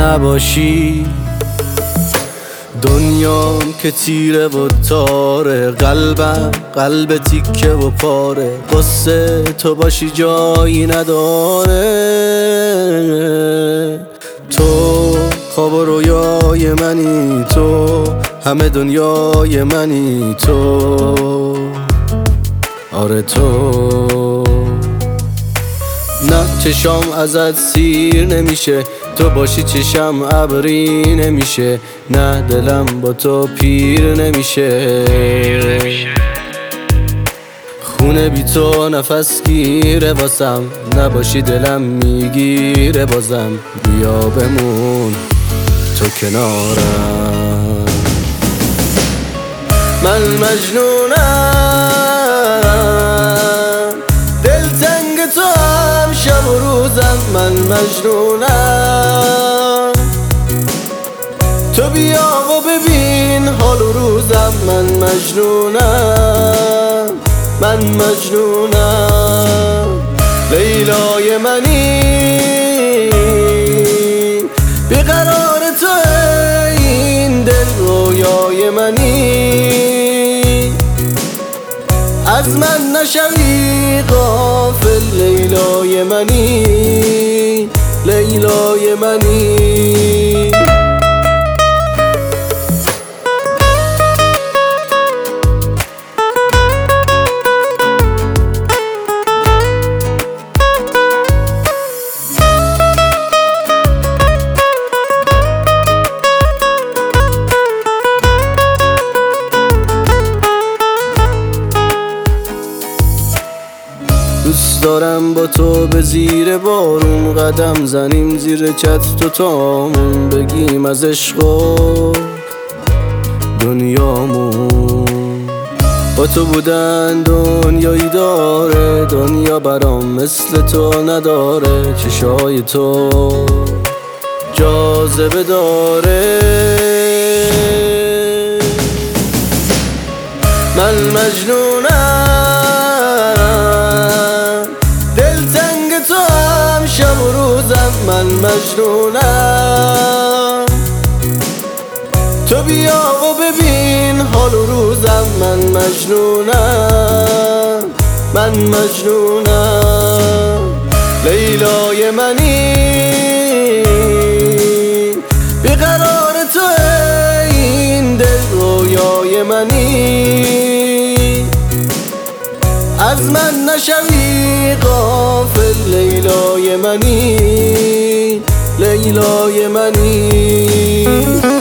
نباشی. دنیام که تیره و تاره، قلبم قلب تیکه و پاره، قصه تو باشی جایی نداره. تو خواب و رویای منی، تو همه دنیای منی، تو آره تو. نه چشام ازت سیر نمیشه، تو باشی چشم ابری نمیشه، نه دلم با تو پیر نمیشه. خونه بی تو نفس گیره واسم، نباشی دلم میگیره بازم. بیا بمون تو کنارم. من مجنونم، دلتنگ تو هم شب و روزم. من مجنونم، تو بیا و ببین حال و روزم. من مجنونم، من مجنونم. لیلای منی، بیقرار تو این دل رویای منی. از من نشوی غافل، لیلای منی، لیلای منی. دوست دارم با تو به زیر بارون قدم زنیم، زیر چتر تامون بگیم از عشق و دنیامون. با تو بودن دنیایی داره، دنیا برام مثل تو نداره. چشای تو جاذبه داره. من مجنونم، دلتنگ تو هم شب و روزم. من مجنونم، تو بیا و ببین حال و روزم. من مجنونم، من مجنونم. لیلای منی، بیقرار تو این دل رویای منی. از من نشوی غافل، لیلای منی، لیلای منی.